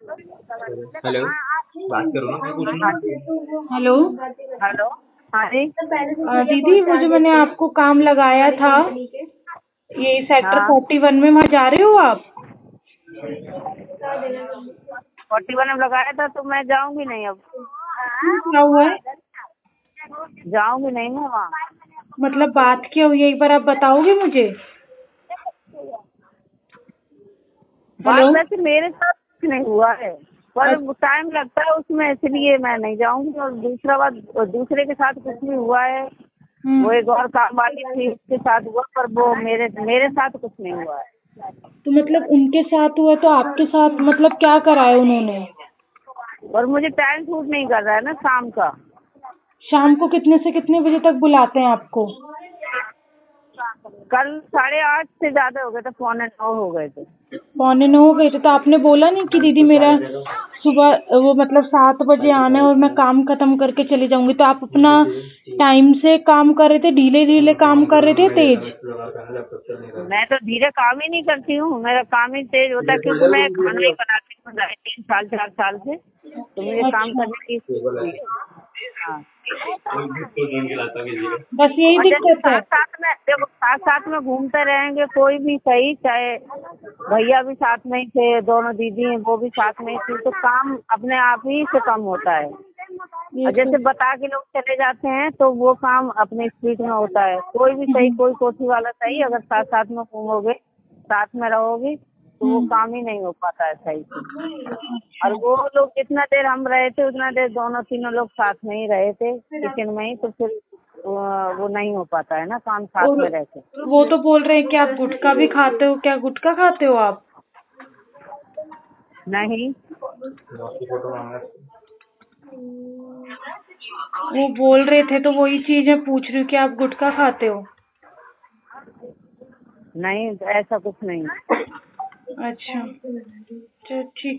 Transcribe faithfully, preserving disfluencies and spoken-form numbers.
Hello, बात करो ना, मैं पूछूँ? हाँ जी। हेलो। हेलो। हाँ जी। अ, दीदी वो जो मैंने आपको काम लगाया था ये सेक्टर हाँ, फोर्टी वन में, वहाँ जा रहे हो आप? फोर्टी वन में लगाया था तो मैं जाऊंगी नहीं अब। क्यों, क्या हुआ है? जाऊंगी नहीं मैं वहाँ। मतलब बात क्या हुई है, एक बार आप बताओगे मुझे? हेलो। बात वैसे मेरे साथ कुछ नहीं हुआ है, पर अच्छा। टाइम लगता है उसमें, इसलिए मैं नहीं जाऊंगी। और दूसरा बात, और दूसरे के साथ कुछ नहीं हुआ है। वो हम्म। एक और काम वाली थी, उसके साथ हुआ, पर वो मेरे मेरे साथ कुछ नहीं हुआ है। तो मतलब उनके साथ हुआ तो आपके साथ मतलब क्या करा है उन्होंने? और मुझे टाइम सूट नहीं कर रहा है ना शाम का। शाम को कितने से कितने बजे तक बुलाते हैं आपको? कल साढ़े आठ से ज्यादा हो गए थे, पौने नौ हो गए थे। पौने नौ हो गए थे तो आपने बोला नहीं कि दीदी मेरा सुबह वो मतलब सात बजे आना है और मैं काम खत्म करके चली जाऊंगी? तो आप अपना टाइम से काम कर रहे थे, धीरे धीरे काम कर रहे थे, तेज? मैं तो धीरे काम ही नहीं करती हूँ, मेरा काम ही तेज होता है, क्योंकि मैं खाना ही बनाती हूँ ढाई तीन साल चार साल से, तो मुझे काम अच्छा, करने की। हाँ। बस यही और जैसे दिक्कत है। साथ साथ में देखो, साथ साथ में घूमते रहेंगे कोई भी सही, चाहे भैया भी साथ में ही थे, दोनों दीदी हैं वो भी साथ में ही थी, तो काम अपने आप ही से कम होता है। ये और तो। जैसे बता के लोग चले जाते हैं तो वो काम अपने स्पीड में होता है। कोई भी सही, हम्म। कोई कोठी वाला सही, अगर साथ साथ में घूमोगे, साथ में रहोगी, तो वो हम्म। काम ही नहीं हो पाता है सही से। और अच्छा। वो लोग जितना देर हम रहे थे उतना देर दोनों तीनों लोग साथ में ही रहे थे किचन में ही, तो फिर अ, वो नहीं हो पाता है ना काम साथ और में रह के। वो तो बोल रहे हैं कि आप गुटखा भी खाते हो, क्या गुटखा खाते हो आप? नहीं। वो बोल रहे थे तो वही चीज मैं पूछ रही हूँ कि आप गुटखा खाते हो? नहीं, ऐसा कुछ नहीं। अच्छा, तो ठीक।